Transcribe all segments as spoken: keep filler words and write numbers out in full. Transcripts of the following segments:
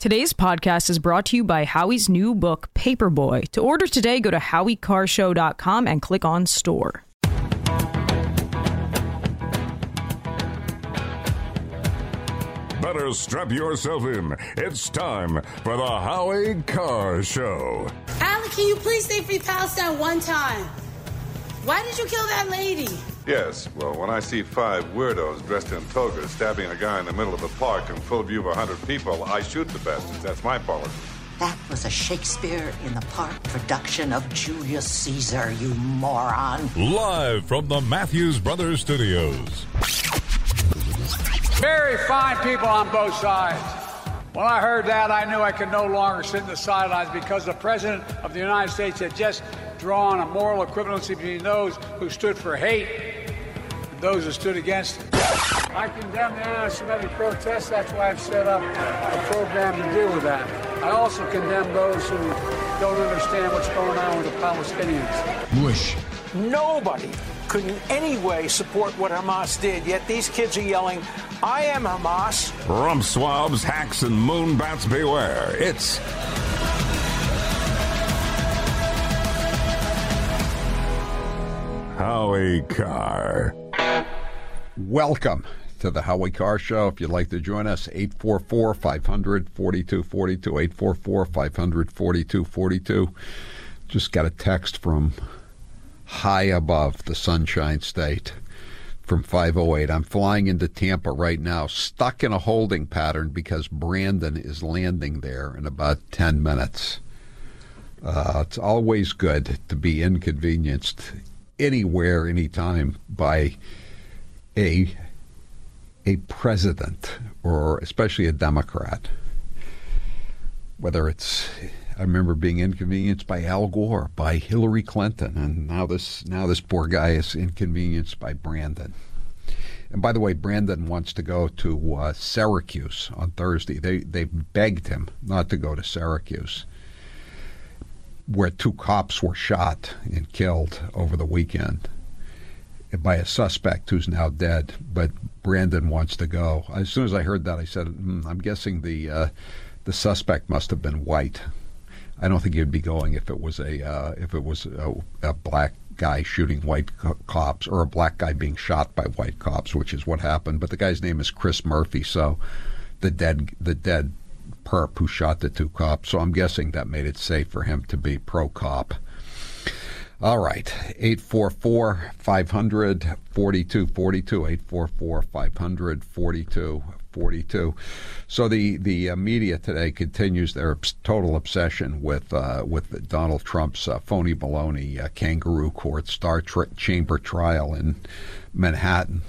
Today's podcast is brought to you by Howie's new book, Paperboy. To order today, go to howie car show dot com and click on store. Better strap yourself in. It's time for the Howie Carr Show. Alec, can you please stay free Palestine one time? Why did you kill that lady? Yes, well, when I see five weirdos dressed in togas stabbing a guy in the middle of the park in full view of a hundred people, I shoot the bastards. That's my policy. That was a Shakespeare in the Park production of Julius Caesar, you moron. Live from the Matthews Brothers Studios. Very fine people on both sides. When I heard that, I knew I could no longer sit in the sidelines because the President of the United States had just drawn a moral equivalency between those who stood for hate and those who stood against it. I condemn the anti-Semitic protests. That's why I've set up a program to deal with that. I also condemn those who don't understand what's going on with the Palestinians. Bush. Nobody could in any way support what Hamas did, yet these kids are yelling, I am Hamas. Rump swabs, hacks, and moonbats beware. It's Howie Carr. Welcome to the Howie Carr Show. If you'd like to join us, eight four four, five hundred, forty-two forty-two, eight four four, five hundred, forty-two forty-two. Just got a text from high above the Sunshine State from five oh eight. I'm flying into Tampa right now, stuck in a holding pattern because Brandon is landing there in about ten minutes. Uh, it's always good to be inconvenienced anywhere, anytime by a a president, or especially a Democrat. Whether it's, I remember being inconvenienced by Al Gore, by Hillary Clinton, and now this now this poor guy is inconvenienced by Brandon. And by the way, Brandon wants to go to uh, Syracuse on Thursday. They they begged him not to go to Syracuse, where two cops were shot and killed over the weekend by a suspect who's now dead. But Brandon wants to go. As soon as I heard that, I said, mm, I'm guessing the uh, the suspect must have been white. I don't think he'd be going if it was a uh, if it was a, a black guy shooting white co- cops, or a black guy being shot by white cops, which is what happened. But the guy's name is Chris Murphy, so the dead the dead perp who shot the two cops. So I'm guessing that made it safe for him to be pro-cop. All right, eight four four, five hundred, forty-two forty-two, eight four four, five hundred, forty-two forty-two. So the, the uh, media today continues their obs- total obsession with uh, with Donald Trump's uh, phony baloney uh, kangaroo court star tri- chamber trial in Manhattan.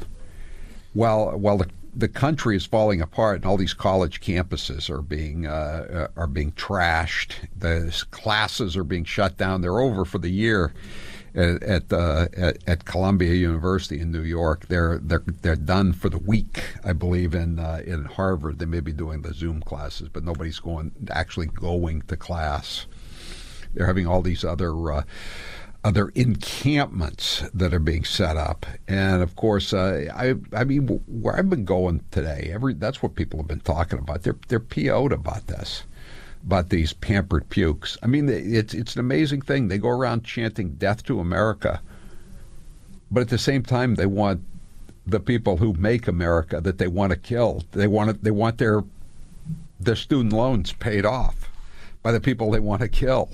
Well, well, the the country is falling apart, and all these college campuses are being uh, are being trashed. The classes are being shut down. They're over for the year at at, uh, at at Columbia University in New York. They're they're they're done for the week, I believe. In uh, in Harvard, they may be doing the Zoom classes, but nobody's going actually going to class. They're having all these other. Uh, other encampments that are being set up. And, of course, uh, I I mean, where I've been going today, every that's what people have been talking about. They're they're P O'd about this, about these pampered pukes. I mean, it's, it's an amazing thing. They go around chanting death to America, but at the same time, they want the people who make America that they want to kill. They want it, they want their their student loans paid off by the people they want to kill.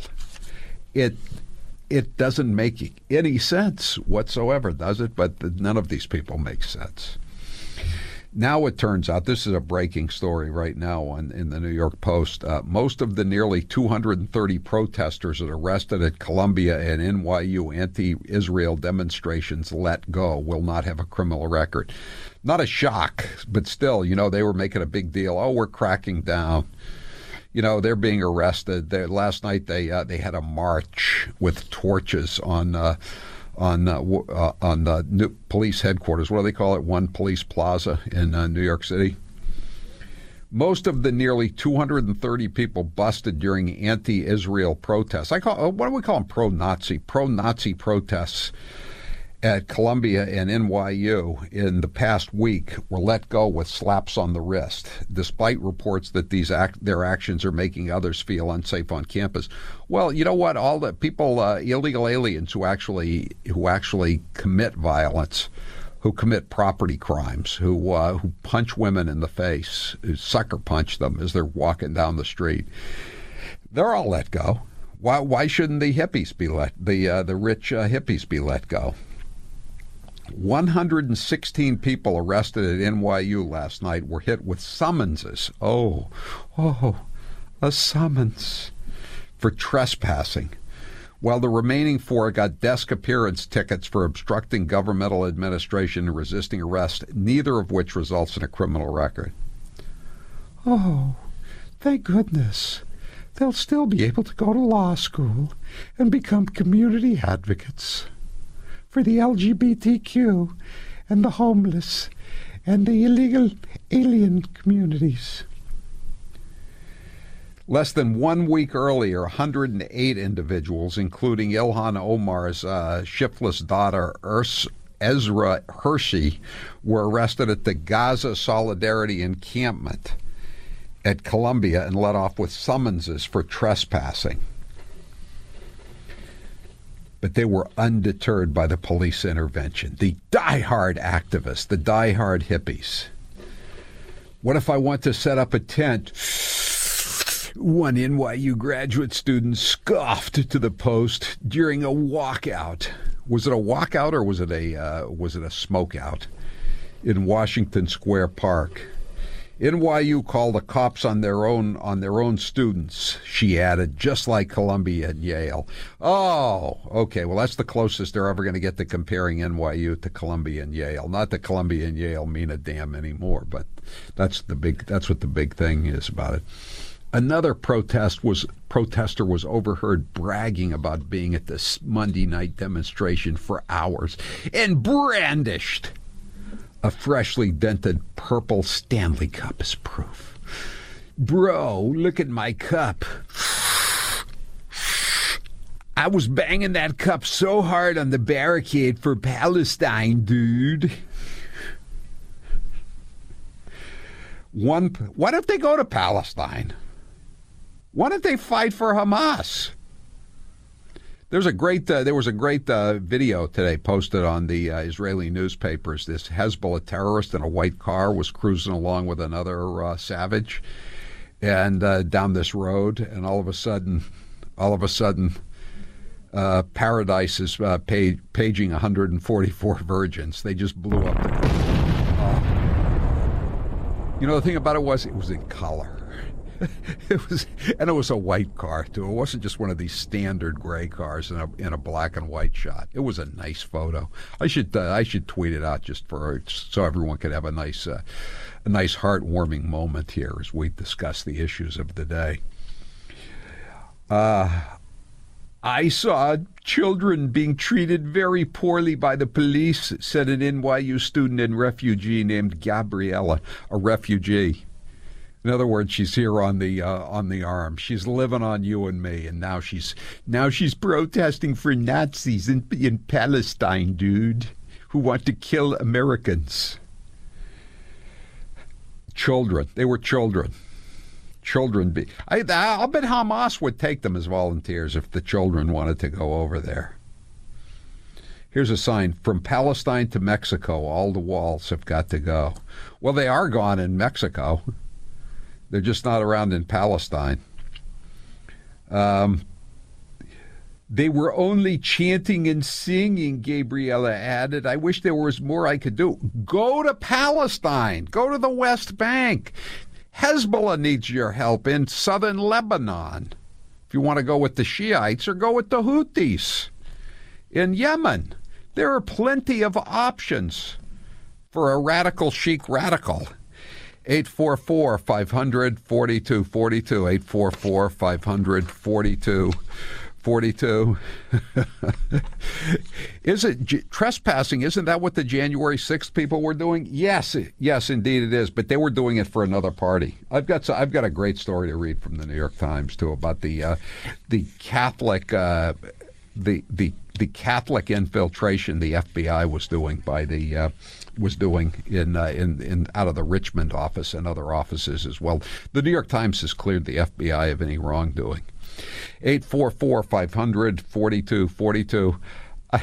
It It doesn't make any sense whatsoever, does it? But none of these people make sense. Now it turns out, this is a breaking story right now on, in the New York Post, uh, most of the nearly two hundred thirty protesters that arrested at Columbia and N Y U anti-Israel demonstrations let go will not have a criminal record. Not a shock, but still, you know, they were making a big deal. Oh, we're cracking down. You know, they're being arrested. They're, last night they uh, they had a march with torches on uh, on uh, uh, on the new police headquarters. What do they call it? One Police Plaza in uh, New York City. Most of the nearly two hundred thirty people busted during anti-Israel protests. I call what do we call them? Pro-Nazi, pro-Nazi protests at Columbia and N Y U in the past week were let go with slaps on the wrist, despite reports that these act, their actions are making others feel unsafe on campus. Well, you know what? All the people, uh, illegal aliens who actually who actually commit violence, who commit property crimes, who uh, who punch women in the face, who sucker punch them as they're walking down the street, they're all let go. Why why shouldn't the hippies be let the uh, the rich uh, hippies be let go? one hundred sixteen people arrested at N Y U last night were hit with summonses. Oh, oh, a summons for trespassing, while the remaining four got desk appearance tickets for obstructing governmental administration and resisting arrest, neither of which results in a criminal record. Oh, thank goodness. They'll still be able to go to law school and become community advocates for the L G B T Q and the homeless and the illegal alien communities. Less than one week earlier, one hundred eight individuals, including Ilhan Omar's uh, shiftless daughter, Urs- Ezra Hershey, were arrested at the Gaza Solidarity Encampment at Columbia and let off with summonses for trespassing. But they were undeterred by the police intervention. The diehard activists, the diehard hippies. What if I want to set up a tent? One N Y U graduate student scoffed to the Post during a walkout. Was it a walkout or was it a uh, was it a smokeout in Washington Square Park? N Y U called the cops on their own on their own students, she added, just like Columbia and Yale. Oh, okay. Well, that's the closest they're ever going to get to comparing N Y U to Columbia and Yale. Not that Columbia and Yale mean a damn anymore, but that's the big. That's what the big thing is about it. Another protest was protester was overheard bragging about being at this Monday night demonstration for hours and brandished a freshly dented purple Stanley Cup as proof. Bro, look at my cup. I was banging that cup so hard on the barricade for Palestine, dude. One, why don't they go to Palestine? Why don't they fight for Hamas? There's a great. Uh, there was a great uh, video today posted on the uh, Israeli newspapers. This Hezbollah terrorist in a white car was cruising along with another uh, savage, and uh, down this road, and all of a sudden, all of a sudden, uh, Paradise is uh, page, paging one hundred forty-four virgins. They just blew up. The, uh, you know, the thing about it was, it was in color. It was, and it was a white car too. It wasn't just one of these standard gray cars in a in a black and white shot. It was a nice photo. I should uh, I should tweet it out just for so everyone could have a nice uh, a nice heartwarming moment here as we discuss the issues of the day. Uh, I saw children being treated very poorly by the police, said an N Y U student and refugee named Gabriella, a refugee. In other words, she's here on the uh, on the arm. She's living on you and me, and now she's now she's protesting for Nazis in in Palestine, dude, who want to kill Americans. Children, they were children. Children, be I, I'll bet Hamas would take them as volunteers if the children wanted to go over there. Here's a sign: from Palestine to Mexico, all the walls have got to go. Well, they are gone in Mexico. They're just not around in Palestine. Um, they were only chanting and singing, Gabriella added. I wish there was more I could do. Go to Palestine. Go to the West Bank. Hezbollah needs your help in southern Lebanon. If you want to go with the Shiites, or go with the Houthis in Yemen. There are plenty of options for a radical chic radical. eight four four, five hundred, forty-two forty-two, eight four four, five hundred, forty-two forty-two. Is it j- trespassing? Isn't that what the January sixth people were doing? Yes, yes, indeed it is. But they were doing it for another party. I've got I've got a great story to read from the New York Times too about the uh, the Catholic uh, the the the Catholic infiltration the F B I was doing by the uh, was doing in uh, in in out of the Richmond office and other offices as well. The New York Times has cleared the F B I of any wrongdoing. eight four four, five hundred, forty-two forty-two. I,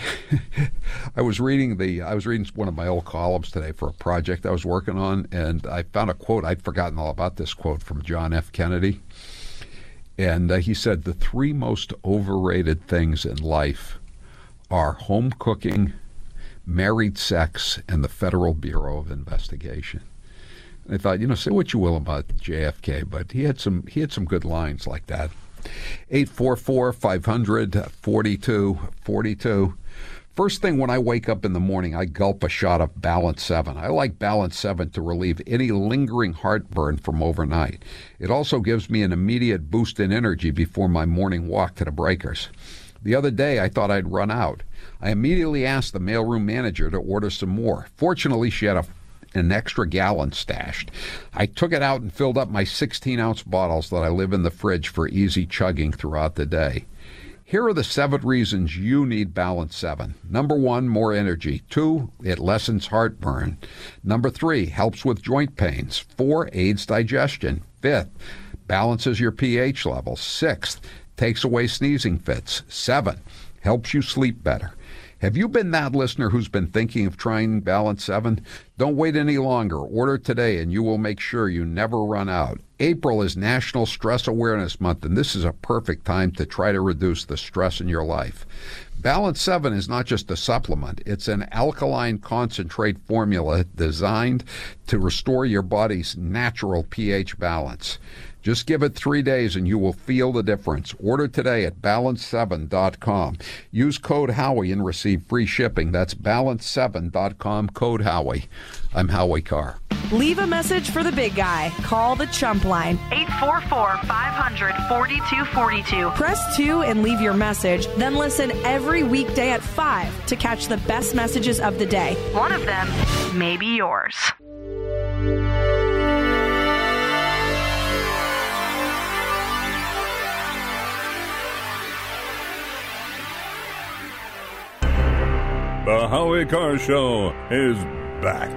I was reading the I was reading one of my old columns today for a project I was working on, and I found a quote. I'd forgotten all about this quote from John F. Kennedy. And uh, he said, the three most overrated things in life are home cooking, married sex, and the Federal Bureau of Investigation. And I thought, you know, say what you will about J F K, but he had some he had some good lines like that. eight four four, five hundred, forty-two forty-two. First thing when I wake up in the morning, I gulp a shot of Balance seven. I like Balance seven to relieve any lingering heartburn from overnight. It also gives me an immediate boost in energy before my morning walk to the breakers. The other day, I thought I'd run out. I immediately asked the mailroom manager to order some more. Fortunately, she had a an extra gallon stashed. I took it out and filled up my sixteen-ounce bottles that I leave in the fridge for easy chugging throughout the day. Here are the seven reasons you need Balance seven. Number one, more energy. Two, it lessens heartburn. Number three, helps with joint pains. Four, aids digestion. Fifth, balances your pH level. Sixth, takes away sneezing fits. Seven, helps you sleep better. Have you been that listener who's been thinking of trying Balance seven? Don't wait any longer. Order today and you will make sure you never run out. April is National Stress Awareness Month, and this is a perfect time to try to reduce the stress in your life. Balance seven is not just a supplement. It's an alkaline concentrate formula designed to restore your body's natural pH balance. Just give it three days and you will feel the difference. Order today at balance seven dot com. Use code Howie and receive free shipping. That's balance seven dot com, code Howie. I'm Howie Carr. Leave a message for the big guy. Call the Chump Line. eight four four, five hundred, forty-two forty-two. Press two and leave your message. Then listen every weekday at five to catch the best messages of the day. One of them may be yours. The Howie Carr Show is back.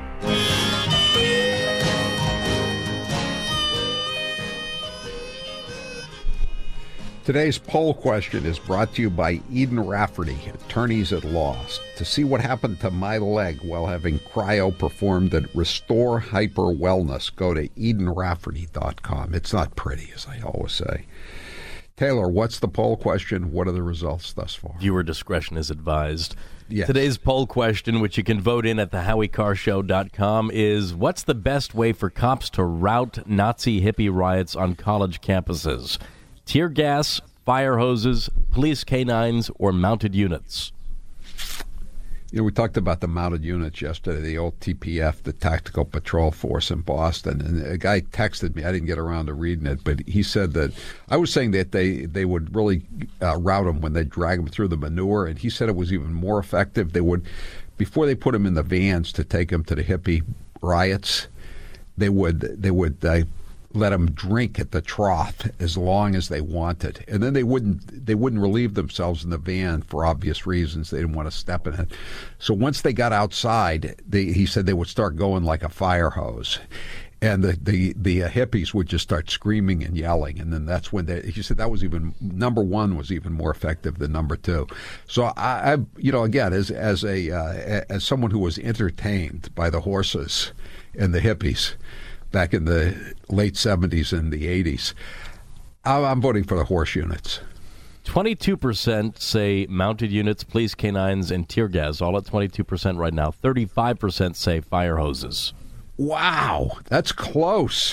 Today's poll question is brought to you by Eden Rafferty, attorneys at law. To see what happened to my leg while having cryo performed at Restore Hyper Wellness, go to eden rafferty dot com. It's not pretty, as I always say. Taylor, what's the poll question? What are the results thus far? Viewer discretion is advised. Yes. Today's poll question, which you can vote in at the howie carr show dot com, is what's the best way for cops to rout Nazi hippie riots on college campuses? Tear gas, fire hoses, police canines, or mounted units? You know, we talked about the mounted units yesterday, the old T P F, the Tactical Patrol Force in Boston. And a guy texted me. I didn't get around to reading it, but he said that I was saying that they, they would really uh, rout them when they drag them through the manure. And he said it was even more effective. They would, before they put them in the vans to take them to the hippie riots, they would, they would, uh, let them drink at the trough as long as they wanted, and then they wouldn't they wouldn't relieve themselves in the van for obvious reasons. They didn't want to step in it. So once they got outside, they, he said they would start going like a fire hose, and the the the uh, hippies would just start screaming and yelling, and then that's when they. He said that was even number one was even more effective than number two. So I, I you know, again, as as a uh, as someone who was entertained by the horses and the hippies back in the late seventies and the eighties, I'm voting for the horse units. twenty-two percent say mounted units, police canines, and tear gas, all at twenty-two percent right now. thirty-five percent say fire hoses. Wow, that's close.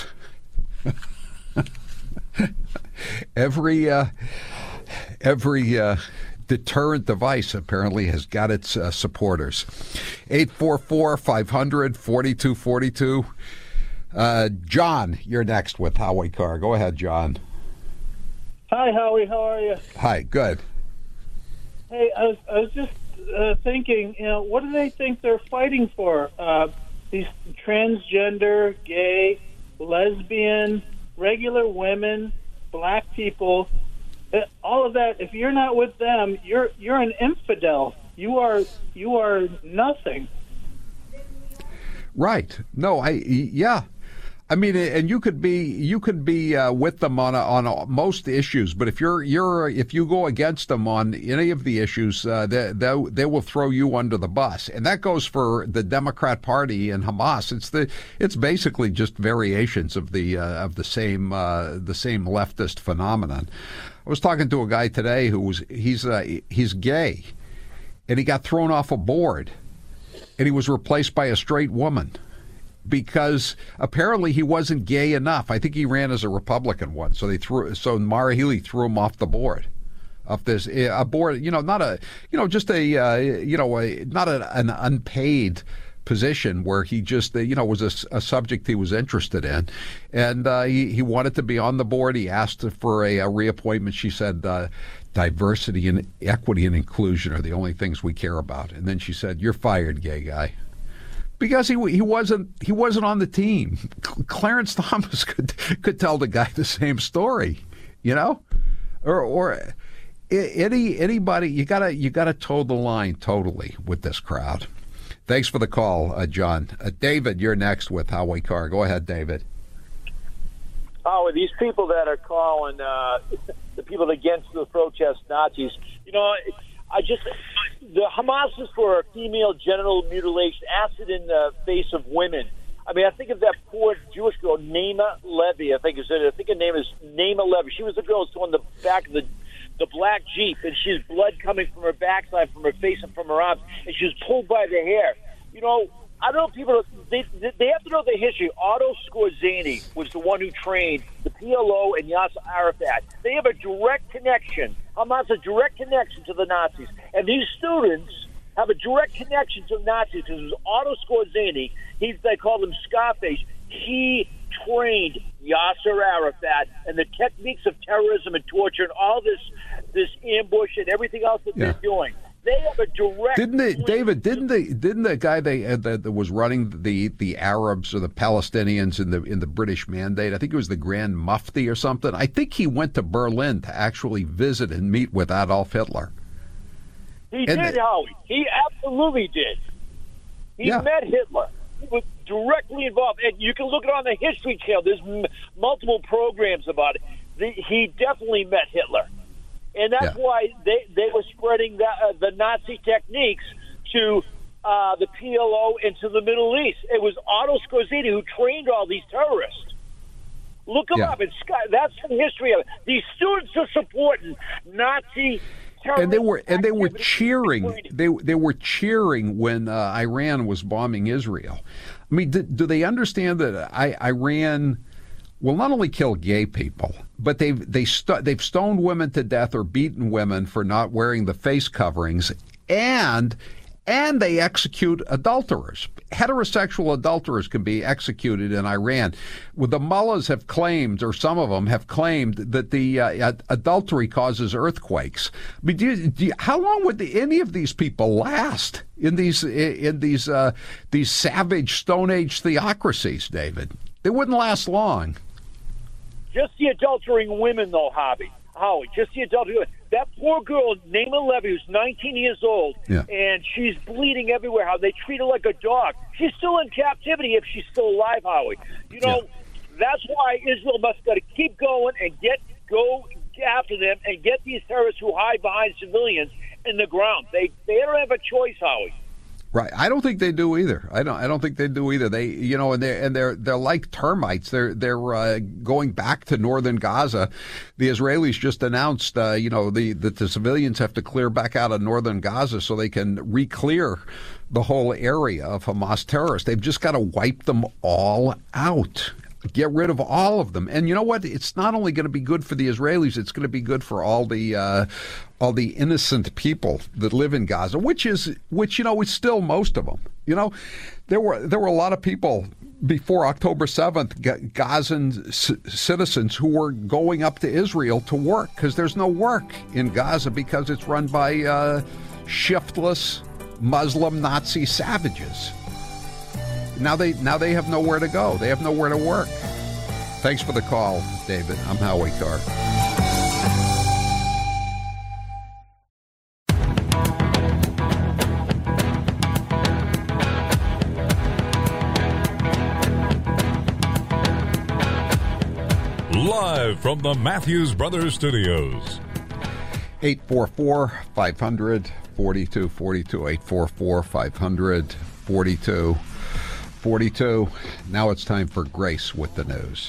every uh, every uh, deterrent device apparently has got its uh, supporters. eight four four, five hundred, forty-two forty-two. Uh, John, you're next with Howie Carr. Go ahead, John. Hi, Howie. How are you? Hi, good. Hey, I was, I was just uh, thinking, you know, what do they think they're fighting for? Uh, these transgender, gay, lesbian, regular women, black people. all of that. If you're not with them, you're you're an infidel. You are you are nothing. Right. No, I yeah. I mean, and you could be you could be uh, with them on a, on a, most issues, but if you're you're if you go against them on any of the issues, uh, they, they they will throw you under the bus, and that goes for the Democrat Party and Hamas. It's the it's basically just variations of the uh, of the same uh, the same leftist phenomenon. I was talking to a guy today who was he's uh, he's gay, and he got thrown off a board, and he was replaced by a straight woman, because apparently he wasn't gay enough. I think he ran as a Republican once, so they threw. So Maura Healey threw him off the board, off this a board. You know, not a, you know, just a, uh, you know, a, not a, an unpaid position where he just, you know, was a, a subject he was interested in, and uh, he he wanted to be on the board. He asked for a, a reappointment. She said, uh, diversity and equity and inclusion are the only things we care about. And then she said, "You're fired, gay guy." Because he he wasn't he wasn't on the team. Clarence Thomas could could tell the guy the same story, you know, or or any anybody. You gotta you gotta toe the line totally with this crowd. Thanks for the call, uh, John. Uh, David, you're next with Howie Carr. Go ahead, David. Oh, these people that are calling uh, the people against the protest Nazis, you know. I just, the Hamas is for female genital mutilation, acid in the face of women. I mean, I think of that poor Jewish girl, Naima Levy. I think is it. I think her name is Naima Levy. She was the girl who was on the back of the the black Jeep, and she's blood coming from her backside, from her face, and from her arms, and she was pulled by the hair. You know, I don't know if people, they, they have to know the history. Otto Skorzeny was the one who trained the P L O and Yasser Arafat. They have a direct connection. Hamas a direct connection to the Nazis. And these students have a direct connection to the Nazis. Because it was Otto Skorzeny. He's, they call him Scarface. He trained Yasser Arafat and the techniques of terrorism and torture and all this this ambush and everything else that yeah. they're doing. They have a direct. Didn't they, David? Didn't they? Didn't the guy they uh, that, that was running the the Arabs or the Palestinians in the in the British Mandate? I think it was the Grand Mufti or something. I think he went to Berlin to actually visit and meet with Adolf Hitler. He and did, the, Howie. He absolutely did. He yeah. met Hitler. He was directly involved, and you can look it on the History Channel. There's m- multiple programs about it. The, he definitely met Hitler. And that's yeah. why they, they were spreading the, uh, the Nazi techniques to uh, the P L O and to the Middle East. It was Otto Skorzeny who trained all these terrorists. Look them yeah. up. It's, that's the history of it. These students are supporting Nazi terrorists. And they were and they were cheering. They they were cheering when uh, Iran was bombing Israel. I mean, do, do they understand that I, Iran will not only kill gay people, but they've they st- they've stoned women to death or beaten women for not wearing the face coverings, and and they execute adulterers. Heterosexual adulterers can be executed in Iran. Well, the mullahs have claimed, or some of them have claimed, that the uh, adultery causes earthquakes. I mean, do you, do you, how long would the, any of these people last in these in these uh, these savage Stone Age theocracies, David? They wouldn't last long. Just the adultering women, though, Hobby. Howie, just the adultering women. That poor girl, Naima Levy, who's nineteen years old, yeah. and she's bleeding everywhere. How they treat her like a dog. She's still in captivity if she's still alive, Howie. You know, yeah. that's why Israel must got to keep going and get go after them and get these terrorists who hide behind civilians in the ground. They they don't have a choice, Howie. Right. I don't think they do either. I don't. I don't think they do either. They, you know, and they and they're they're like termites. They're they're uh, going back to northern Gaza. The Israelis just announced, uh, you know, the that the civilians have to clear back out of northern Gaza so they can re-clear the whole area of Hamas terrorists. They've just got to wipe them all out. Get rid of all of them. And you know what? It's not only going to be good for the Israelis, it's going to be good for all the uh, all the innocent people that live in Gaza, which is which, you know, is still most of them. You know, there were there were a lot of people before October seventh, Gazan c- citizens who were going up to Israel to work because there's no work in Gaza because it's run by uh, shiftless Muslim Nazi savages. Now they now they have nowhere to go. They have nowhere to work. Thanks for the call, David. I'm Howie Carr. Live from the Matthews Brothers Studios. eight four four, five hundred, forty-two forty-two. eight four four, five hundred, forty-two forty-two. Now it's time for Grace with the news.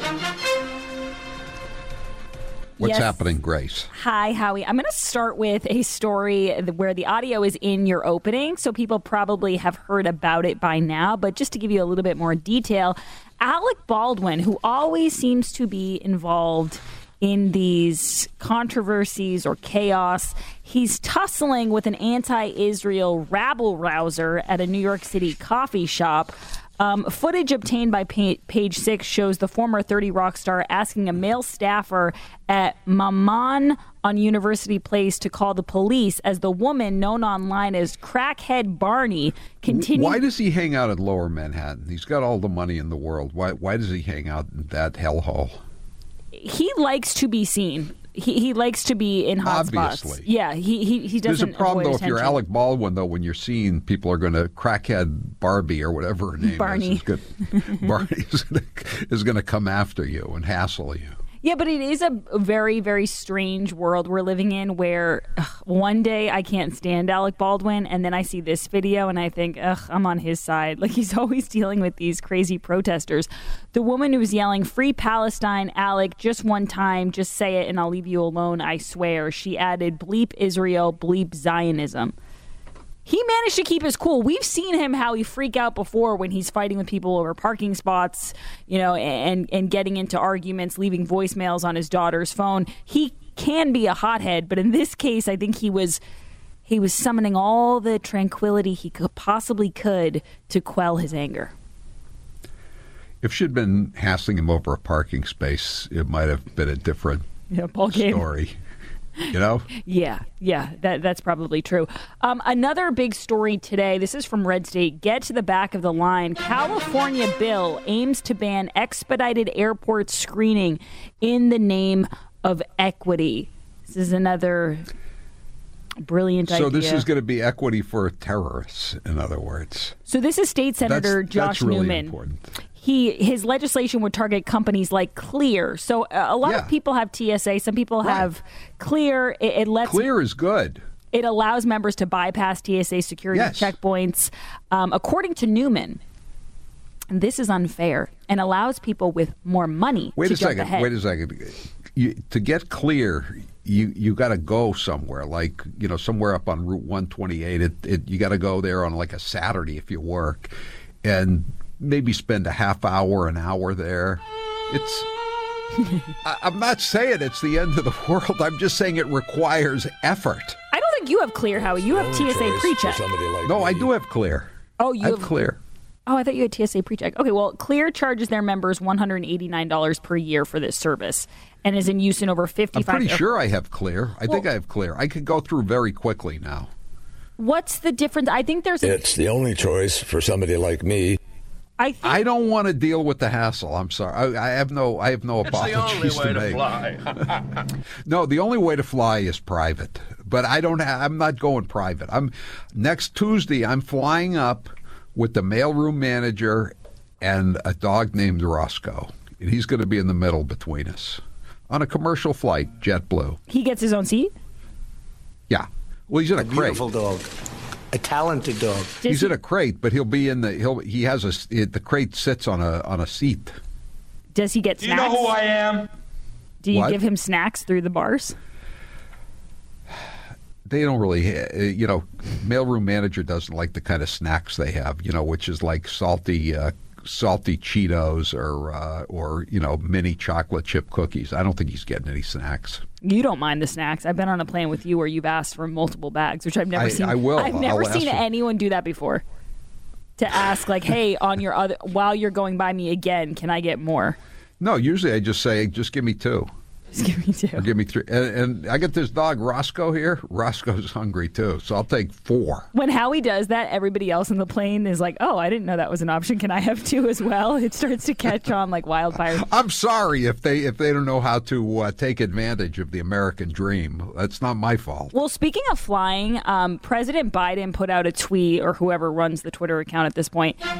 What's Yes. happening, Grace? Hi, Howie. I'm going to start with a story where the audio is in your opening, so people probably have heard about it by now. But just to give you a little bit more detail, Alec Baldwin, who always seems to be involved in these controversies or chaos, he's tussling with an anti-Israel rabble-rouser at a New York City coffee shop. Um, footage obtained by pa- Page Six shows the former thirty Rock star asking a male staffer at Mammon on University Place to call the police as the woman, known online as Crackhead Barney, continues. Why does he hang out at Lower Manhattan? He's got all the money in the world. Why, why does he hang out in that hellhole? He likes to be seen. He he likes to be in hot Obviously. spots. Yeah, he he, he doesn't. There's a problem, avoid though, if you're attention. Alec Baldwin, though, when you're seen, people are going to crackhead Barbie or whatever her name Barney. is. is good. Barney is going to is going to come after you and hassle you. Yeah, but it is a very, very strange world we're living in where ugh, one day I can't stand Alec Baldwin, and then I see this video and I think, ugh, I'm on his side. Like, he's always dealing with these crazy protesters. The woman who was yelling, "Free Palestine, Alec, just one time, just say it and I'll leave you alone, I swear." She added, "Bleep Israel, bleep Zionism." He managed to keep his cool. We've seen him how he freak out before when he's fighting with people over parking spots, you know, and and getting into arguments, leaving voicemails on his daughter's phone. He can be a hothead, but in this case, I think he was he was summoning all the tranquility he could possibly could to quell his anger. If she'd been hassling him over a parking space, it might have been a different Yeah, ball game. story. You know? Yeah, yeah, that that's probably true. Um, another big story today. This is from Red State. Get to the back of the line. California bill aims to ban expedited airport screening in the name of equity. This is another brilliant idea. So this is going to be equity for terrorists, in other words. So this is State Senator That's, Josh that's really Newman. important. He his legislation would target companies like Clear. So uh, a lot Yeah. of people have T S A. Some people Right. have Clear. It, it lets Clear is good. It allows members to bypass T S A security Yes. checkpoints. Um, according to Newman, this is unfair and allows people with more money Wait to a jump second. ahead. Wait a second. You, to get Clear, you you got to go somewhere, like you know, somewhere up on Route one twenty-eight. It, it you got to go there on like a Saturday if you work, and maybe spend a half hour, an hour there. It's. I, I'm not saying it's the end of the world. I'm just saying it requires effort. I don't think you have Clear, Howie. You have T S A pre-check. No, I do have Clear. Oh, you I have have Clear. Oh, I thought you had T S A pre-check. Okay, well, Clear charges their members one hundred eighty-nine dollars per year for this service and is in use in over I'm fifty-five. pretty sure I have Clear. I think Well- I have Clear. I could go through very quickly now. What's the difference? I think there's a, It's the only choice for somebody like me. I think I don't want to deal with the hassle. I'm sorry. I, I have no. I have no apologies to make. No, the only way to fly is private. But I don't. Ha- I'm not going private. I'm next Tuesday. I'm flying up with the mailroom manager and a dog named Roscoe. And he's going to be in the middle between us on a commercial flight, JetBlue. he gets his own seat. Yeah. Well, he's in a, A crate. beautiful dog. A talented dog. He's in a crate, but he'll be in the. He'll. He has a. The crate sits on a on a seat. Does he get Do you snacks? know who I am? Do you What? give him snacks through the bars? They don't really, uh, you know, mailroom manager doesn't like the kind of snacks they have, you know, which is like salty, uh, salty Cheetos or, uh, or you know, mini chocolate chip cookies. I don't think he's getting any snacks. You don't mind the snacks. I've been on a plane with you where you've asked for multiple bags, which I've never I- seen. I will. I've never I'll ask seen for- anyone do that before. To ask like, hey, on your other while you're going by me again, can I get more? No, usually I just say, just give me two. Just give me two. Or give me three. And, and I get this dog, Roscoe, here. Roscoe's hungry, too, so I'll take four. When Howie does that, everybody else in the plane is like, oh, I didn't know that was an option. Can I have two as well? It starts to catch on like wildfire. I'm sorry if they if they don't know how to uh, take advantage of the American dream. That's not my fault. Well, speaking of flying, um, President Biden put out a tweet, or whoever runs the Twitter account at this point.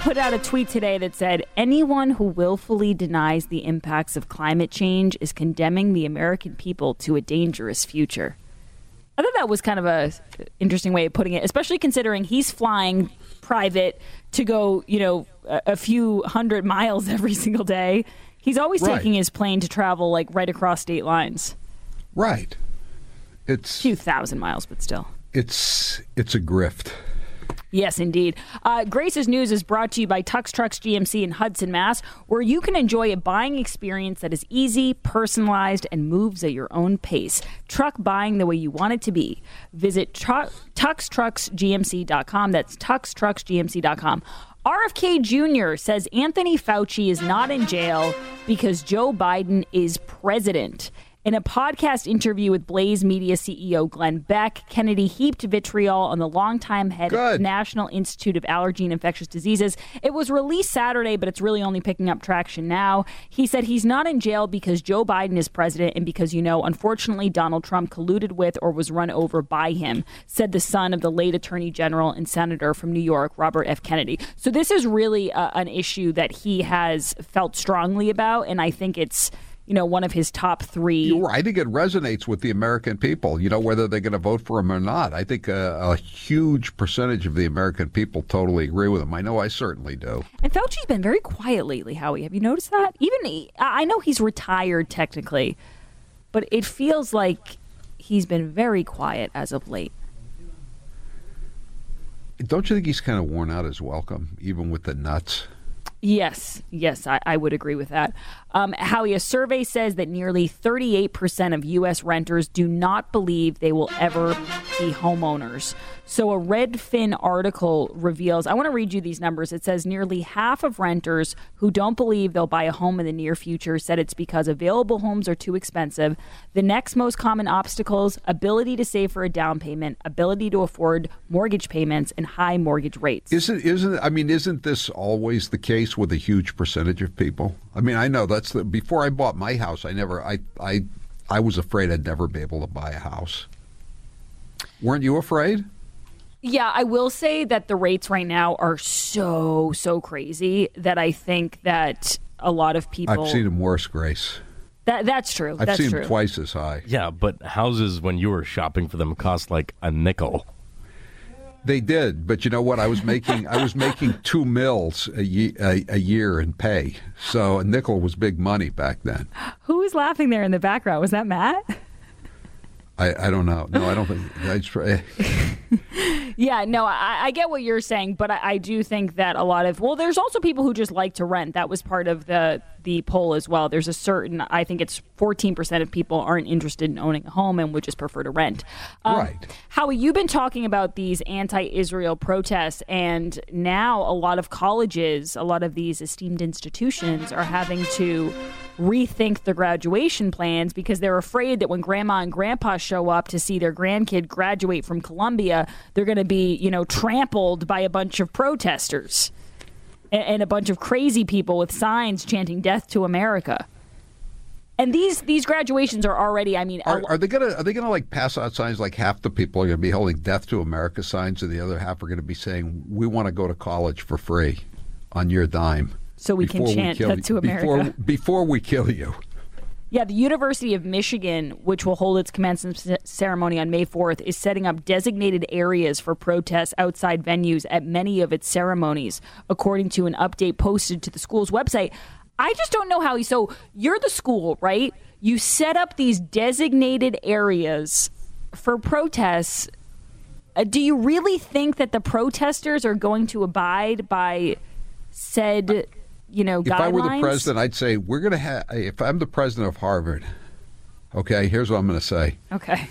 put out a tweet today that said, anyone who willfully denies the impacts of climate change is condemning the American people to a dangerous future. I thought that was kind of a interesting way of putting it, especially considering he's flying private to go, you know, a, a few hundred miles every single day. He's always Right. taking his plane to travel like right across state lines. Right. It's a few thousand miles, but still. It's it's a grift. Yes, indeed. Uh, Grace's News is brought to you by Tux Trucks G M C in Hudson, Mass, where you can enjoy a buying experience that is easy, personalized, and moves at your own pace. Truck buying the way you want it to be. Visit tru- tux trucks g m c dot com. That's tux trucks g m c dot com. R F K Junior says Anthony Fauci is not in jail because Joe Biden is president. In a podcast interview with Blaze Media C E O Glenn Beck, Kennedy heaped vitriol on the longtime head Good. of National Institute of Allergy and Infectious Diseases. It was released Saturday, but it's really only picking up traction now. He said he's not in jail because Joe Biden is president and because, you know, unfortunately, Donald Trump colluded with or was run over by him, said the son of the late Attorney General and Senator from New York, Robert F. Kennedy. So this is really uh, an issue that he has felt strongly about, and I think it's you know, one of his top three. You're right. I think it resonates with the American people, you know, whether they're going to vote for him or not. I think a, a huge percentage of the American people totally agree with him. I know I certainly do. And Fauci's been very quiet lately, Howie. Have you noticed that? Even he, I know he's retired technically, but it feels like he's been very quiet as of late. Don't you think he's kind of worn out his welcome, even with the nuts? Yes, yes, I, I would agree with that. Um, Howie, a survey says that nearly thirty-eight percent of U S renters do not believe they will ever be homeowners. So a Redfin article reveals, I want to read you these numbers. It says nearly half of renters who don't believe they'll buy a home in the near future said it's because available homes are too expensive. The next most common obstacles, ability to save for a down payment, ability to afford mortgage payments, and high mortgage rates. Isn't, isn't, I mean, isn't this always the case with a huge percentage of people? I mean, I know that's the, before I bought my house, I never, I, I, I was afraid I'd never be able to buy a house. Weren't you afraid? Yeah, I will say that the rates right now are so, so crazy that I think that a lot of people... I've seen them worse, Grace. That, that's true. I've that's seen true. them twice as high. Yeah, but houses, when you were shopping for them, cost like a nickel. They did, but you know what? I was making I was making two mils a, ye- a, a year in pay, so a nickel was big money back then. Who was laughing there in the background? Was that Matt? I, I don't know. No, I don't think. I try. Yeah, no, I, I get what you're saying, but I, I do think that a lot of, well, there's also people who just like to rent. That was part of the the poll as well. There's a certain, I think it's fourteen percent of people aren't interested in owning a home and would just prefer to rent. Um, right. Howie, you've been talking about these anti-Israel protests, and now a lot of colleges, a lot of these esteemed institutions are having to rethink the graduation plans because they're afraid that when grandma and grandpa show up to see their grandkid graduate from Columbia, they're going to be, you know, trampled by a bunch of protesters and, and a bunch of crazy people with signs chanting "Death to America." And these these graduations are already, I mean, are, are they gonna are they gonna like pass out signs like half the people are gonna be holding "Death to America" signs and the other half are gonna be saying "We want to go to college for free on your dime"? So we can chant "Death to America" before, before we kill you. Yeah, the University of Michigan, which will hold its commencement ceremony on May fourth, is setting up designated areas for protests outside venues at many of its ceremonies, according to an update posted to the school's website. I just don't know how. So you're the school, right? You set up these designated areas for protests. Uh, do you really think that the protesters are going to abide by said, you know, guidelines? If I were the president, I'd say we're going to have. If I'm the president of Harvard, okay, here's what I'm going to say. Okay.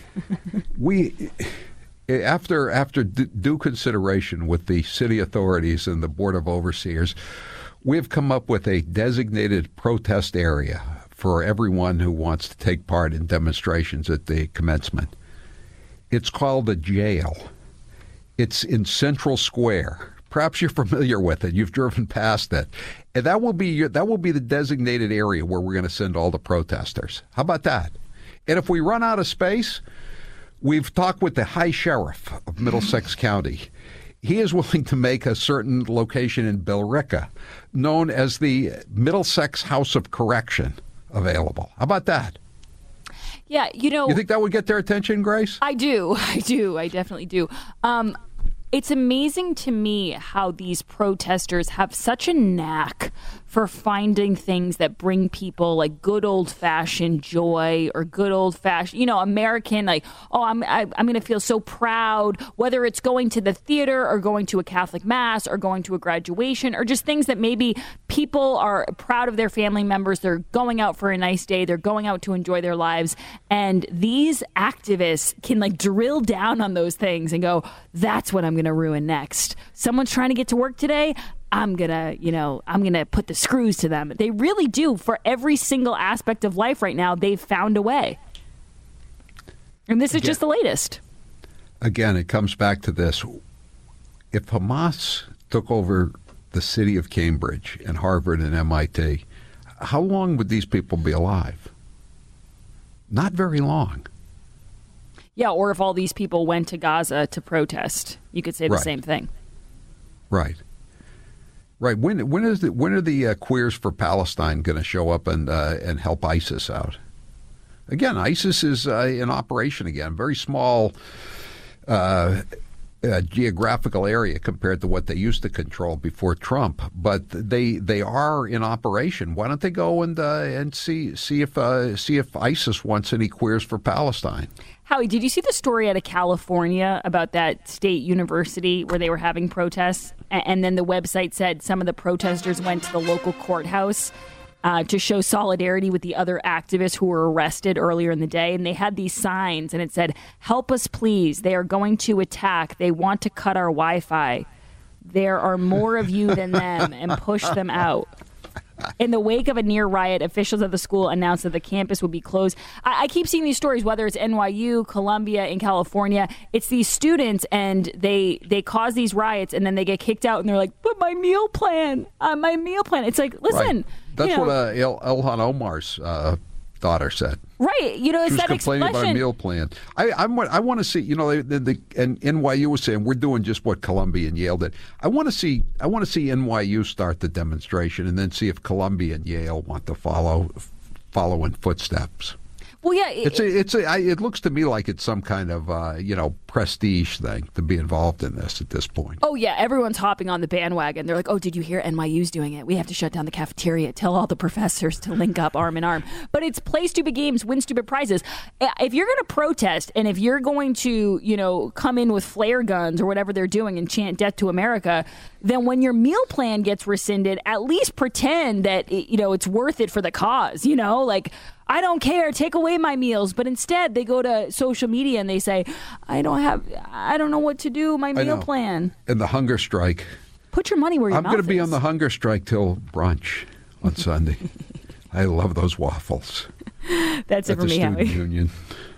we, after after due consideration with the city authorities and the Board of Overseers, we've come up with a designated protest area for everyone who wants to take part in demonstrations at the commencement. It's called the jail. It's in Central Square. Perhaps you're familiar with it. You've driven past it. And that will be your, that will be the designated area where we're going to send all the protesters. How about that? And if we run out of space, we've talked with the High Sheriff of Middlesex County. he is willing to make a certain location in Billerica, known as the Middlesex House of Correction, available. How about that? Yeah, you know... You think that would get their attention, Grace? I do. I do. I definitely do. Um, it's amazing to me how these protesters have such a knack for finding things that bring people like good old-fashioned joy or good old-fashioned, you know, American, like, oh, I'm I, I'm going to feel so proud, whether it's going to the theater or going to a Catholic mass or going to a graduation or just things that maybe people are proud of their family members. They're going out for a nice day. They're going out to enjoy their lives. And these activists can like drill down on those things and go, that's what I'm going to ruin next. Someone's trying to get to work today. I'm going to, you know, I'm going to put the screws to them. They really do. For every single aspect of life right now, they've found a way. And this is again, just the latest. Again, it comes back to this. If Hamas took over the city of Cambridge and Harvard and M I T, how long would these people be alive? Not very long. Yeah, or if all these people went to Gaza to protest, you could say the right. same thing. Right. Right. When when is the when are the uh, Queers for Palestine going to show up and uh, and help ISIS out? Again, ISIS is uh, in operation again. Very small uh, uh, geographical area compared to what they used to control before Trump, but they they are in operation. Why don't they go and uh, and see see if uh, see if ISIS wants any Queers for Palestine? Howie, did you see the story out of California about that state university where they were having protests? And then the website said some of the protesters went to the local courthouse uh, to show solidarity with the other activists who were arrested earlier in the day. And they had these signs and it said, "Help us, please. They are going to attack. They want to cut our Wi-Fi. There are more of you than them, and push them out." In the wake of a near riot, officials of the school announced that the campus would be closed. I, I keep seeing these stories, whether it's N Y U, Columbia, in California. It's these students, and they they cause these riots, and then they get kicked out, and they're like, "But my meal plan, uh, my meal plan." It's like, listen. Right. That's you know, what uh, Il- Ilhan Omar's uh, daughter said. Right, you know, it's she was that complaining expression. about a meal plan. I I'm, I want to see, you know, the, the, and N Y U was saying we're doing just what Columbia and Yale did. I want to see, I want to see N Y U start the demonstration, and then see if Columbia and Yale want to follow, follow in footsteps. Well, yeah, it, it's a, it's a, I, it looks to me like it's some kind of uh, you know prestige thing to be involved in this at this point. Oh yeah, everyone's hopping on the bandwagon. They're like, "Oh, did you hear N Y U's doing it? We have to shut down the cafeteria. Tell all the professors to link up arm in arm." But it's play stupid games, win stupid prizes. If you're going to protest and if you're going to, you know, come in with flare guns or whatever they're doing and chant "Death to America," then when your meal plan gets rescinded, at least pretend that it, you know it's worth it for the cause. You know, like, I don't care, take away my meals. But instead, they go to social media and they say, I don't have, I don't know what to do, my meal plan. And the hunger strike. Put your money where your I'm mouth going to be is. on the hunger strike till brunch on Sunday. I love those waffles. That's it at for the me, student Howie. union.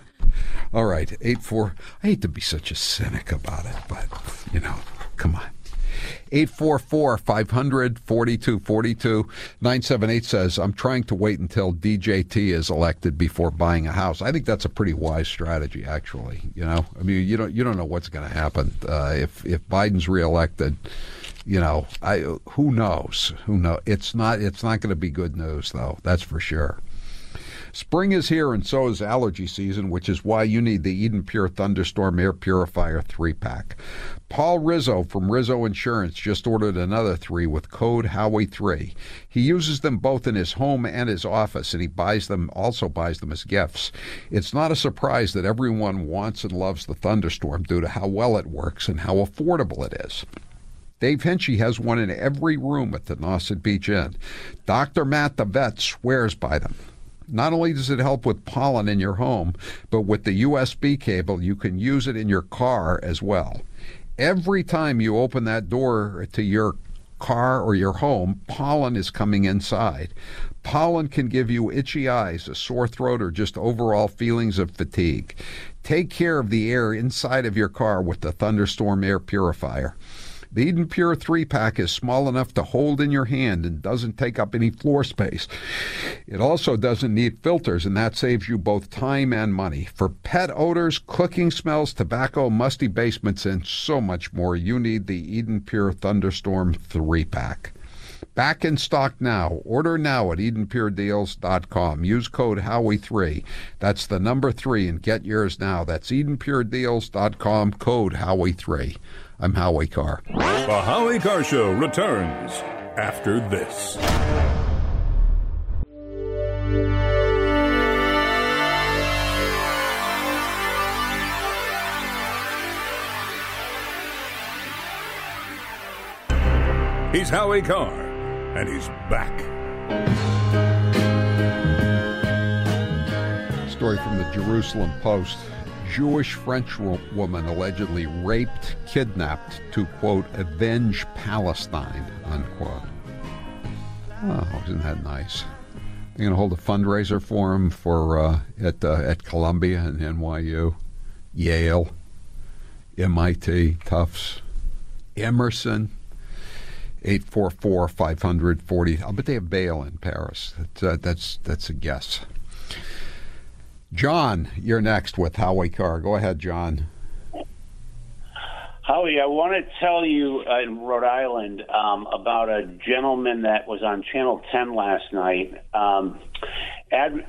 All right, eight four. I hate to be such a cynic about it, but, you know, come on. eight four four, five hundred, forty-two forty-two. nine seven eight says, I'm trying to wait until D J T is elected before buying a house. I think that's a pretty wise strategy, actually. You know, I mean, you don't you don't know what's going to happen. Uh, if if Biden's reelected, you know, I who knows? Who knows? It's not it's not going to be good news, though. That's for sure. Spring is here, and so is allergy season, which is why you need the Eden Pure Thunderstorm Air Purifier three-pack. Paul Rizzo from Rizzo Insurance just ordered another three with code Howie three. He uses them both in his home and his office, and he buys them, also buys them as gifts. It's not a surprise that everyone wants and loves the Thunderstorm due to how well it works and how affordable it is. Dave Hinchy has one in every room at the Nauset Beach Inn. Doctor Matt the vet swears by them. Not only does it help with pollen in your home, but with the U S B cable, you can use it in your car as well. Every time you open that door to your car or your home, pollen is coming inside. Pollen can give you itchy eyes, a sore throat, or just overall feelings of fatigue. Take care of the air inside of your car with the Thunderstorm Air Purifier. The Eden Pure three pack is small enough to hold in your hand and doesn't take up any floor space. It also doesn't need filters, and that saves you both time and money. For pet odors, cooking smells, tobacco, musty basements, and so much more, you need the Eden Pure Thunderstorm three pack. Back in stock now. Order now at Eden Pure Deals dot com. Use code Howie three. That's the number three, and get yours now. That's Eden Pure Deals dot com, code Howie three. I'm Howie Carr. The Howie Carr Show returns after this. He's Howie Carr. And he's back. Story from the Jerusalem Post. Jewish French woman allegedly raped, kidnapped to, quote, avenge Palestine, unquote. Oh, isn't that nice? They're going to hold a fundraiser for him for uh, at uh, at Columbia and N Y U, Yale, M I T, Tufts, Emerson. eight four four, five hundred, forty. I'll bet they have bail in Paris. That's, uh, that's, that's a guess. John, you're next with Howie Carr. Go ahead, John. Howie, I want to tell you uh, in Rhode Island um, about a gentleman that was on Channel ten last night um, ad-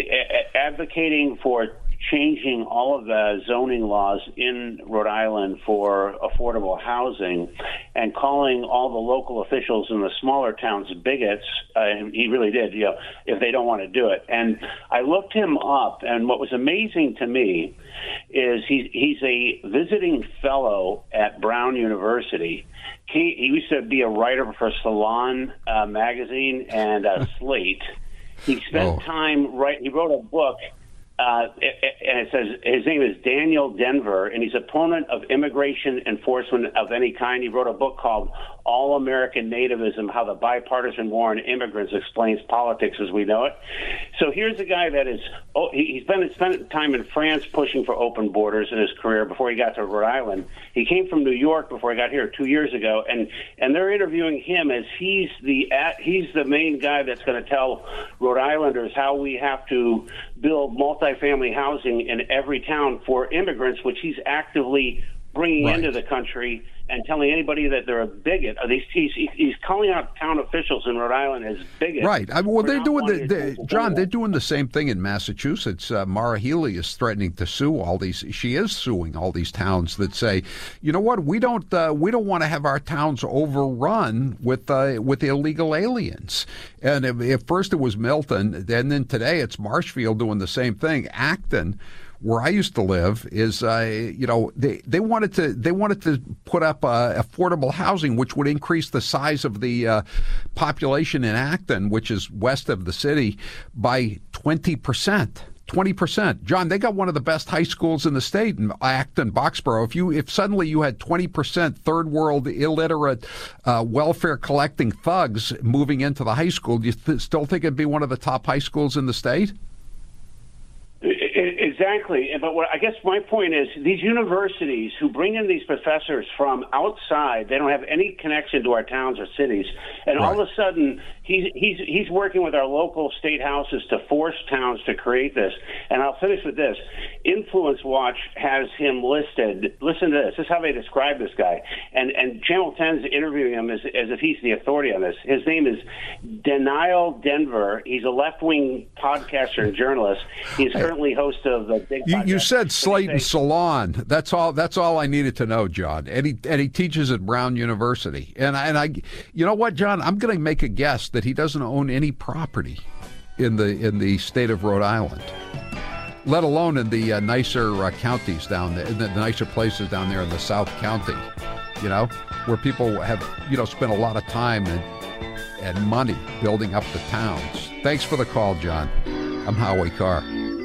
advocating for changing all of the zoning laws in Rhode Island for affordable housing and calling all the local officials in the smaller towns bigots. Uh, and he really did, you know, if they don't want to do it. And I looked him up, and what was amazing to me is he, he's a visiting fellow at Brown University. He, he used to be a writer for Salon uh, magazine and uh, Slate. He spent oh. time, right, he wrote a book. Uh, and it says his name is Daniel Denver, and he's opponent of immigration enforcement of any kind. He wrote a book called All American Nativism, How the Bipartisan War on Immigrants Explains Politics as We Know It. So here's a guy that is, oh, he's been spent time in France pushing for open borders in his career before he got to Rhode Island. He came from New York before he got here two years ago, and, and they're interviewing him as he's the he's the main guy that's going to tell Rhode Islanders how we have to build multifamily housing in every town for immigrants, which he's actively bringing right. into the country and telling anybody that they're a bigot. He's, he's, he's calling out town officials in Rhode Island as bigots. Right. I mean, well, they're doing the, the John. They're doing the same thing in Massachusetts. Uh, Mara Healey is threatening to sue all these. She is suing all these towns that say, you know what, we don't uh, we don't want to have our towns overrun with uh, with illegal aliens. And if, if first it was Milton, and then today it's Marshfield doing the same thing. Acton, where I used to live, is uh, you know they, they wanted to they wanted to put up uh, affordable housing, which would increase the size of the uh, population in Acton, which is west of the city, by twenty percent. twenty percent. John, they got one of the best high schools in the state in Acton, Boxborough. If you if suddenly you had twenty percent third world illiterate uh, welfare collecting thugs moving into the high school, do you th- still think it'd be one of the top high schools in the state? Exactly. But what I guess my point is these universities who bring in these professors from outside, they don't have any connection to our towns or cities. And right. all of a sudden, he's, he's, he's working with our local state houses to force towns to create this. And I'll finish with this. Influence Watch has him listed. Listen to this. This is how they describe this guy. And, and Channel ten's interviewing him as, as if he's the authority on this. His name is Daniel Denver. He's a left-wing podcaster and journalist. He's currently host of the Big You, Podcast. you said Slate and Salon. That's all. That's all I needed to know, John. And he and he teaches at Brown University. And I, and I, you know what, John? I'm going to make a guess that he doesn't own any property in the in the state of Rhode Island, let alone in the uh, nicer uh, counties down there, in the nicer places down there in the South County. You know, where people have you know spent a lot of time and and money building up the towns. Thanks for the call, John. I'm Howie Carr.